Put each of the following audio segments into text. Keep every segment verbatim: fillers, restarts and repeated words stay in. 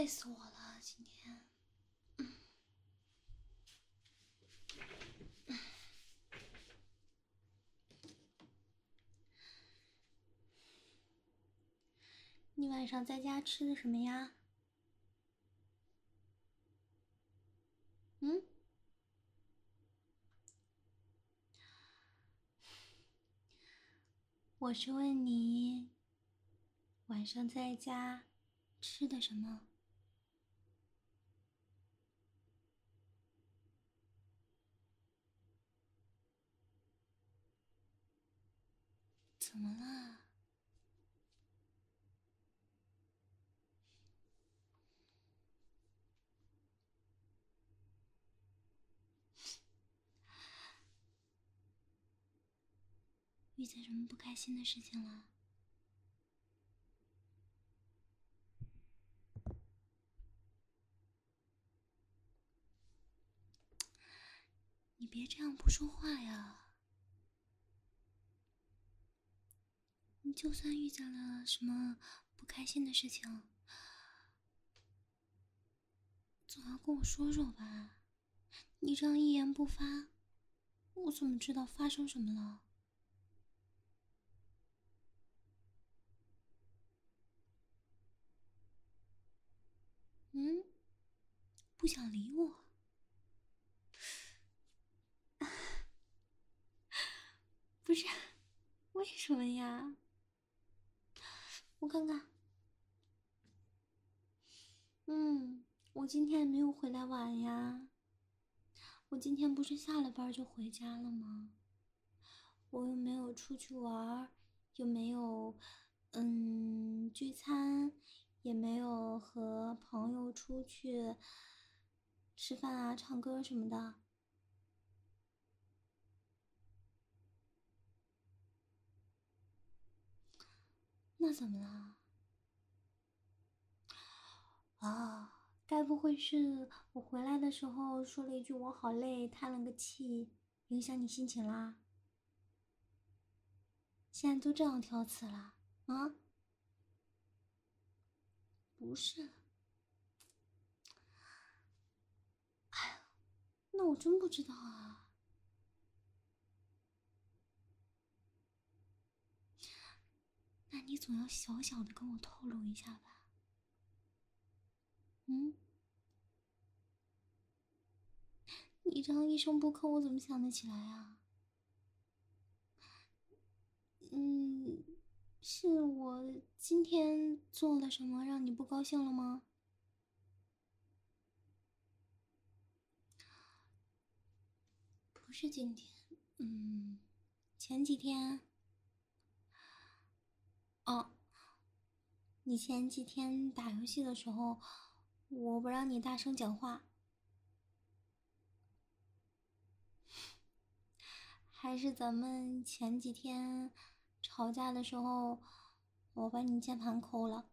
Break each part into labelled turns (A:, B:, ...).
A: 累死我了，今天。你晚上在家吃的什么呀？嗯？我是问你，晚上在家吃的什么？怎么了？遇见什么不开心的事情了？你别这样不说话呀！你就算遇见了什么不开心的事情，总要跟我说说吧。你这样一言不发，我怎么知道发生什么了？嗯？不想理我？不是，为什么呀？我看看。嗯，我今天没有回来晚呀。我今天不是下了班就回家了吗？我又没有出去玩，又没有嗯聚餐，也没有和朋友出去吃饭啊、唱歌什么的。那怎么了？啊，该不会是我回来的时候说了一句我好累，叹了个气，影响你心情啦？现在都这样挑刺了啊？不是。那我真不知道啊。那你总要小小的跟我透露一下吧？嗯？你这样一声不吭，我怎么想得起来啊？嗯，是我今天做了什么让你不高兴了吗？不是今天，嗯，前几天。哦，你前几天打游戏的时候，我不让你大声讲话，还是咱们前几天吵架的时候，我把你键盘抠了？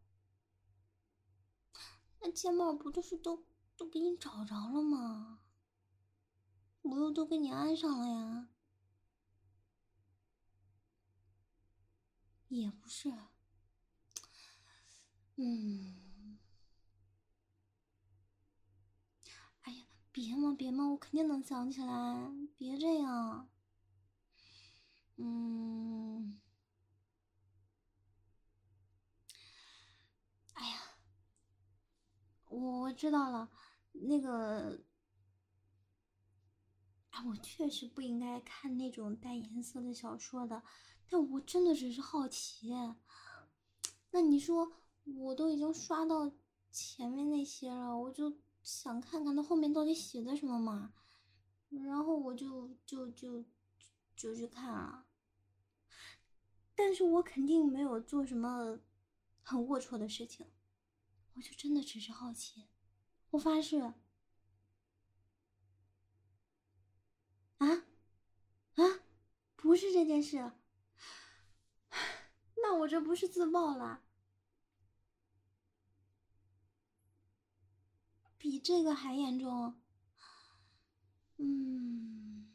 A: 那键帽不就是都都给你找着了吗？我又都给你安上了呀。也不是。嗯，哎呀，别嘛别嘛，我肯定能想起来，别这样。嗯，哎呀，我我知道了，那个，啊，我确实不应该看那种带颜色的小说的，但我真的只是好奇。那你说，我都已经刷到前面那些了，我就想看看它后面到底写的什么嘛，然后我就就就就去看了。但是我肯定没有做什么很龌龊的事情，我就真的只是好奇。我发誓。啊啊，不是这件事。那我这不是自爆了？比这个还严重？嗯，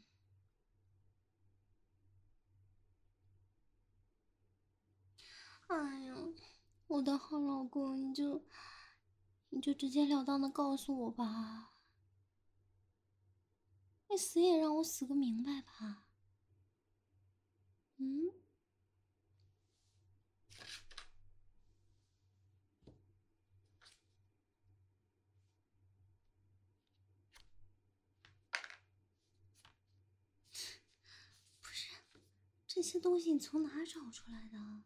A: 哎呀，我的好老公，你就你就直截了当的告诉我吧，你死也让我死个明白吧。嗯，不是，这些东西你从哪儿找出来的？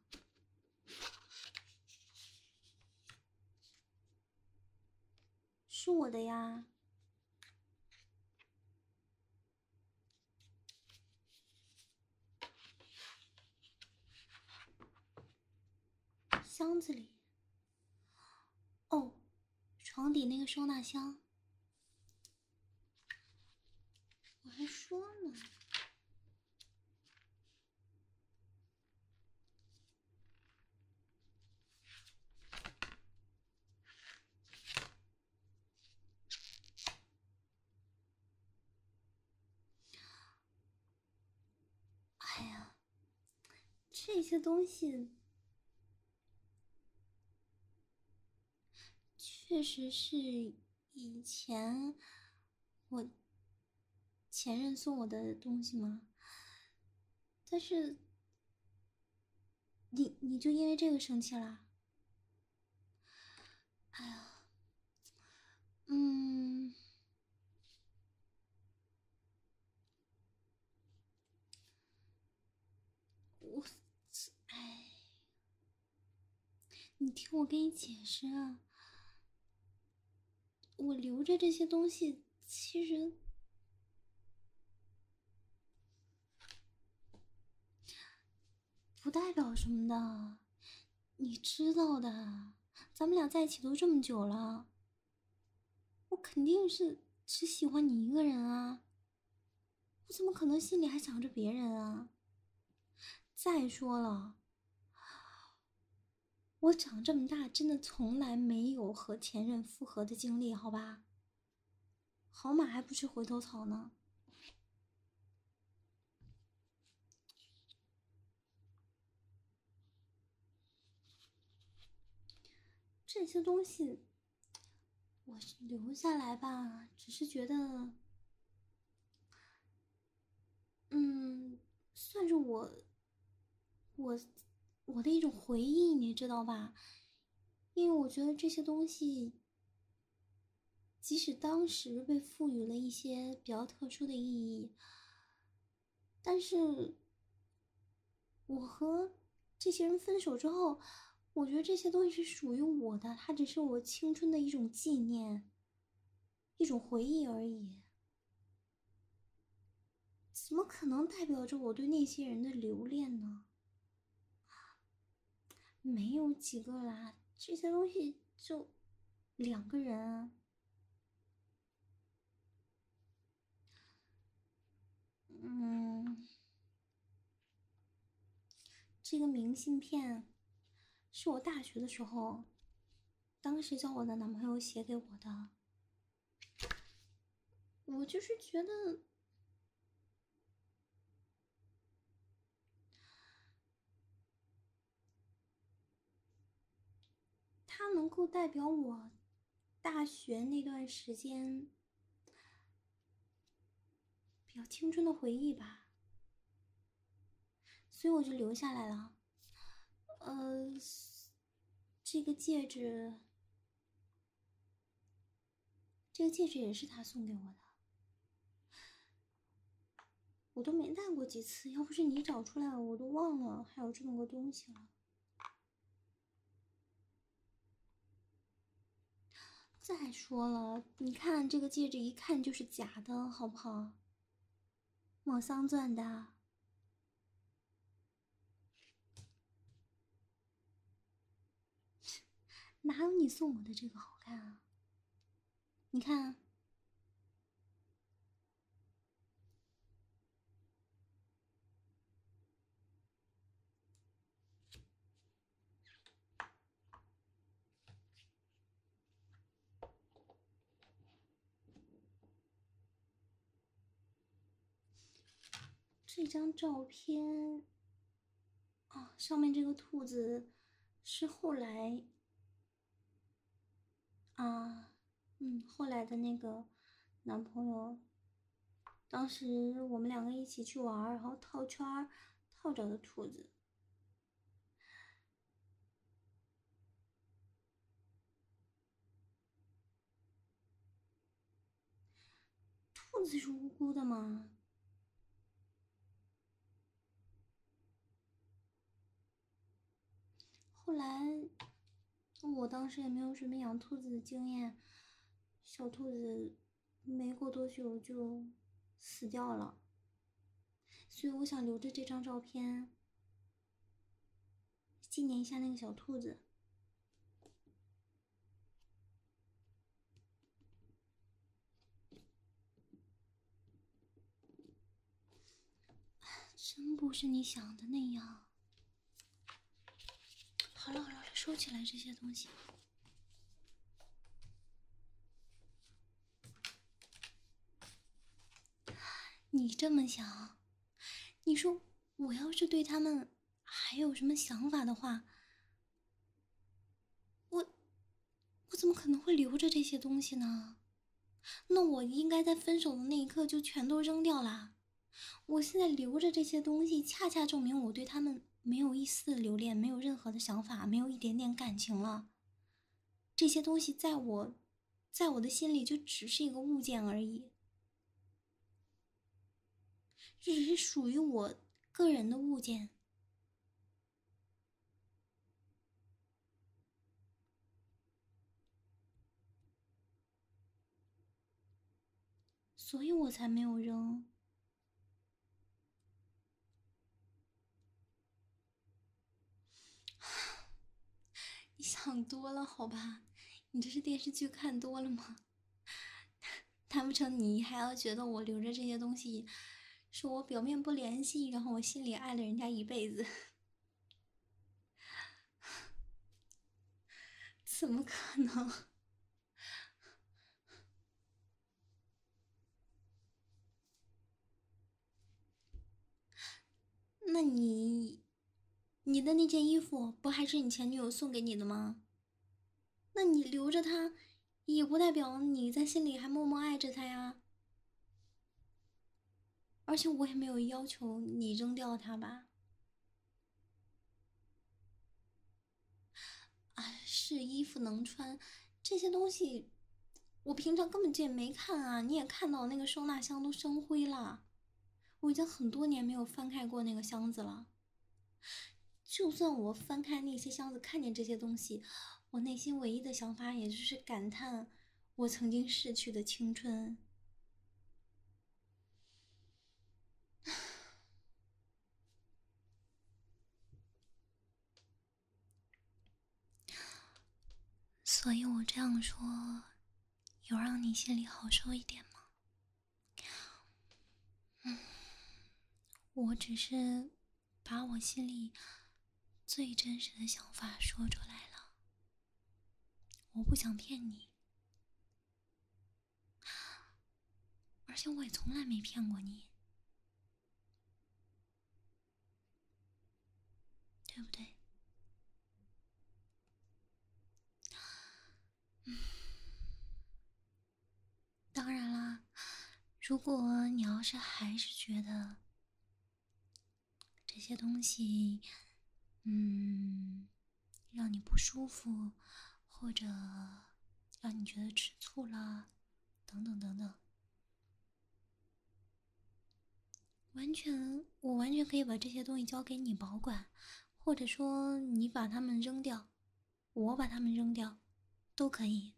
A: 是我的呀。箱子里。哦，床底那个收纳箱。我还说呢。哎呀，这些东西确实是以前我前任送我的东西吗？但是你你就因为这个生气啦？哎呀，嗯，我，哎，你听我跟你解释啊，我留着这些东西，其实不代表什么的，你知道的，咱们俩在一起都这么久了，我肯定是只喜欢你一个人啊，我怎么可能心里还想着别人啊？再说了，我长这么大真的从来没有和前任复合的经历，好吧？好马还不吃回头草呢。这些东西我留下来吧，只是觉得，嗯，算是我我我的一种回忆，你知道吧？因为我觉得这些东西，即使当时被赋予了一些比较特殊的意义，但是我和这些人分手之后，我觉得这些东西是属于我的，它只是我青春的一种纪念，一种回忆而已。怎么可能代表着我对那些人的留恋呢？没有几个啦，这些东西就两个人。嗯，这个明信片是我大学的时候，当时叫我的男朋友写给我的。我就是觉得它能够代表我大学那段时间比较青春的回忆吧，所以我就留下来了。呃，这个戒指，这个戒指也是他送给我的，我都没戴过几次，要不是你找出来，我都忘了还有这么个东西了。再说了，你看这个戒指一看就是假的，好不好？抹桑钻的，哪有你送我的这个好看啊？你看啊，这张照片啊，上面这个兔子是后来啊，嗯，后来的那个男朋友，当时我们两个一起去玩，然后套圈儿套着的兔子。兔子是无辜的吗？后来，我当时也没有什么养兔子的经验，小兔子没过多久就死掉了，所以我想留着这张照片，纪念一下那个小兔子。真不是你想的那样。好了好了，收起来这些东西。你这么想，你说我要是对他们还有什么想法的话，我我怎么可能会留着这些东西呢？那我应该在分手的那一刻就全都扔掉啦。我现在留着这些东西，恰恰证明我对他们没有一丝的留恋，没有任何的想法，没有一点点感情了。这些东西在我，在我的心里就只是一个物件而已，这只是属于我个人的物件，所以我才没有扔。你想多了好吧？你这是电视剧看多了吗？难不成你还要觉得我留着这些东西，是我表面不联系，然后我心里爱了人家一辈子？怎么可能？那你，你的那件衣服不还是你前女友送给你的吗？那你留着它，也不代表你在心里还默默爱着它呀。而且我也没有要求你扔掉它吧？啊，是衣服能穿，这些东西我平常根本就也没看啊。你也看到那个收纳箱都生灰了，我已经很多年没有翻开过那个箱子了。就算我翻开那些箱子，看见这些东西，我内心唯一的想法也就是感叹我曾经逝去的青春。所以我这样说，有让你心里好受一点吗？嗯，我只是把我心里最真实的想法说出来了，我不想骗你，而且我也从来没骗过你，对不对？嗯，当然啦，如果你要是还是觉得这些东西，嗯，让你不舒服，或者让你觉得吃醋了，等等等等，完全，我完全可以把这些东西交给你保管，或者说你把它们扔掉，我把它们扔掉，都可以。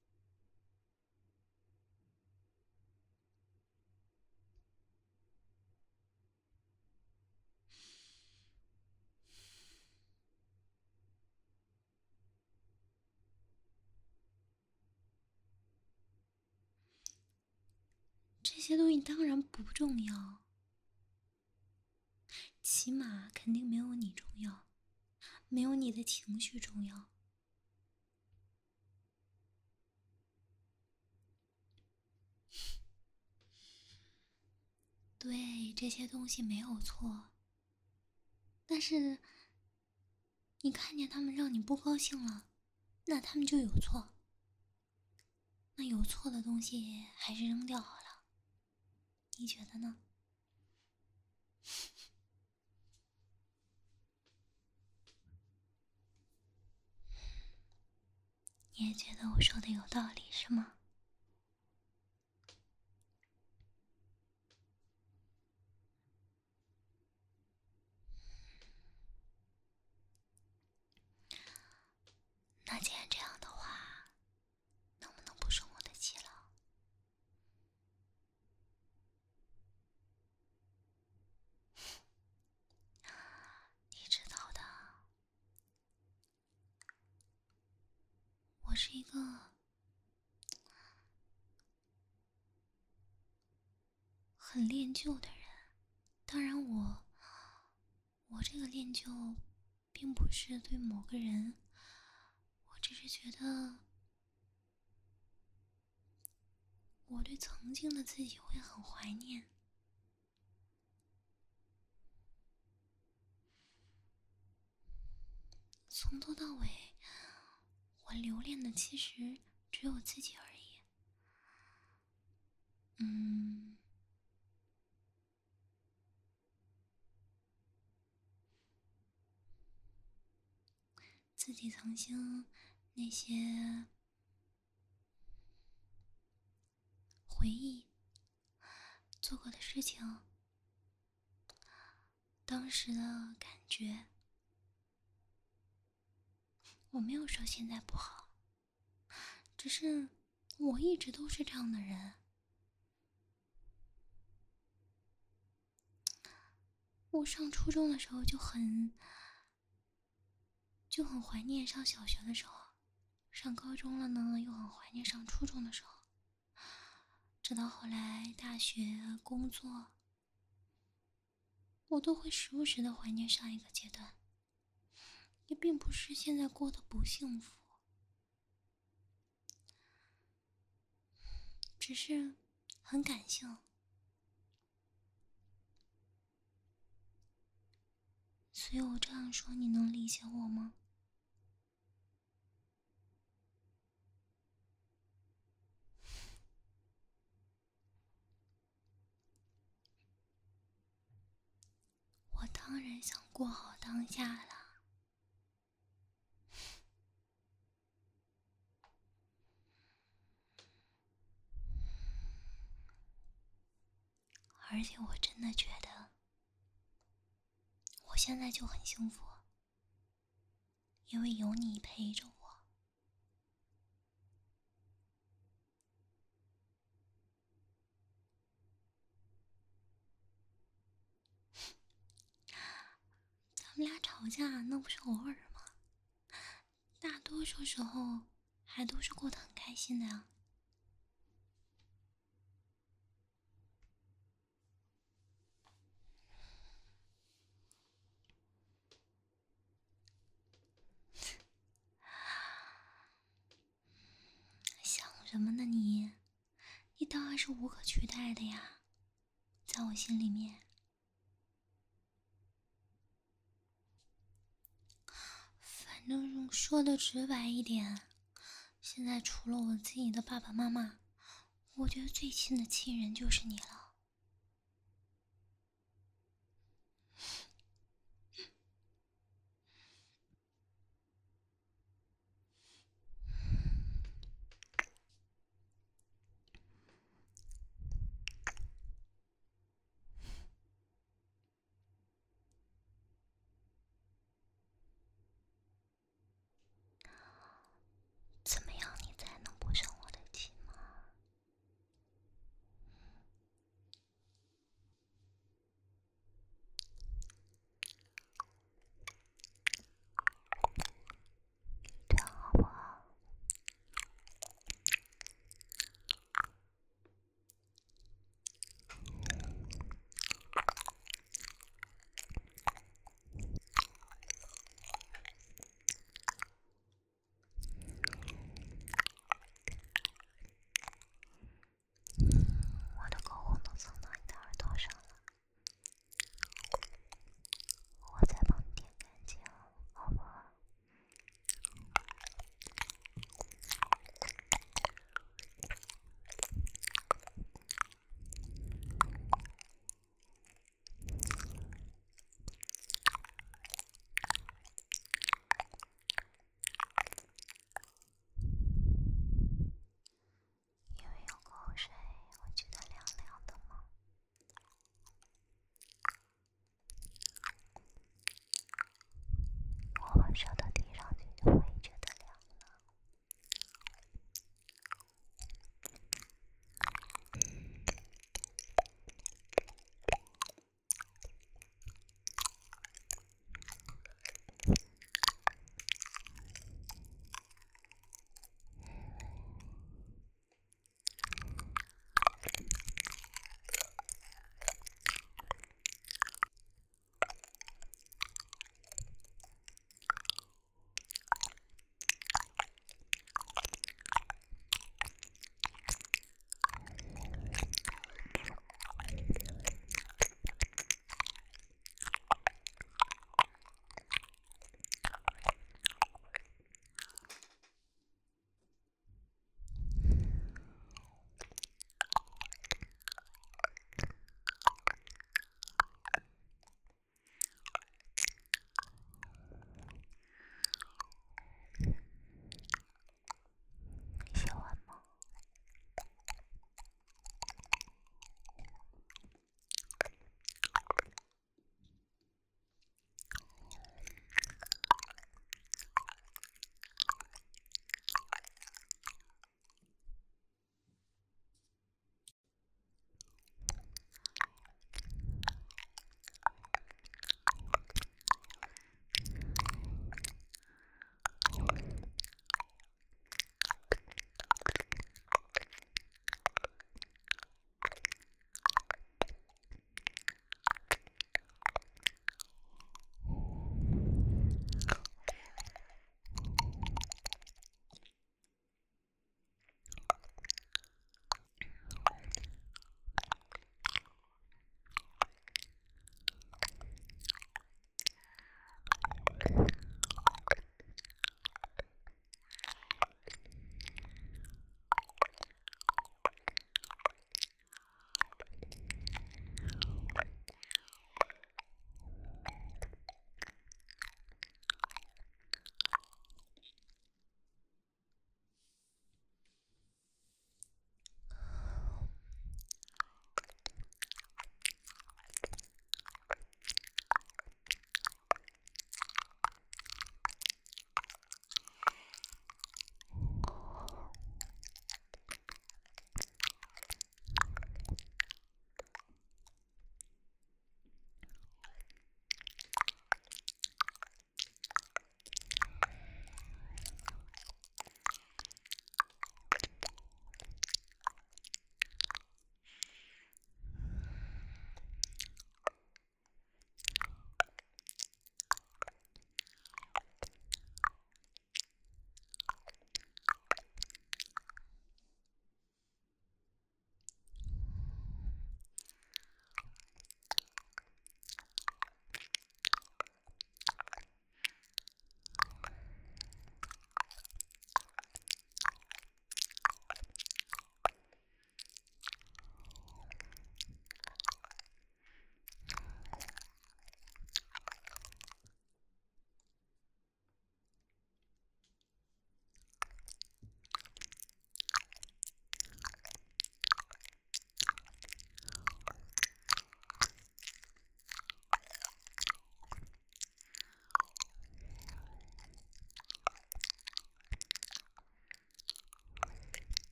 A: 这些东西当然不重要，起码肯定没有你重要，没有你的情绪重要。对，这些东西没有错，但是你看见他们让你不高兴了，那他们就有错。 那有错的东西还是扔掉好了，你觉得呢？你也觉得我说的有道理是吗？那既然这样的话，能不能不生我的气了？你知道的，我是一个很恋旧的人。当然我我这个恋旧并不是对某个人，我只是觉得我对曾经的自己会很怀念。从头到尾，我留恋的其实只有自己而已。嗯，自己曾经那些回忆，做过的事情，当时的感觉，我没有说现在不好，只是我一直都是这样的人。我上初中的时候就很就很怀念上小学的时候，上高中了呢，又很怀念上初中的时候。直到后来大学工作，我都会时不时的怀念上一个阶段。也并不是现在过得不幸福，只是很感性。所以我这样说，你能理解我吗？我当然想过好当下了，而且我真的觉得我现在就很幸福，因为有你陪着我。咱们俩吵架那不是偶尔吗？大多数时候还都是过得很开心的呀。想什么呢你？你当然是无可取代的呀，在我心里面。反正说的直白一点，现在除了我自己的爸爸妈妈，我觉得最亲的亲人就是你了。怎么样你才能不生我的气吗？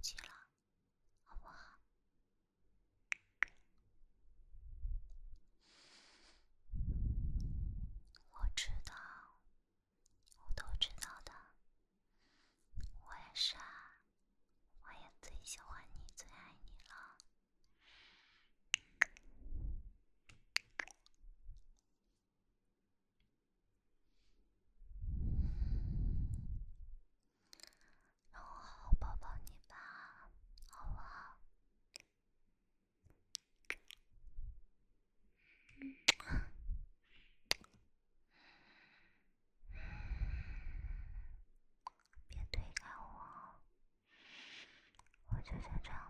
B: 气了，好不好？我知道，我都知道的。我也是啊，我也最喜欢你，最爱你了。让我好好抱抱你吧，好不好？别推开我，我就想这样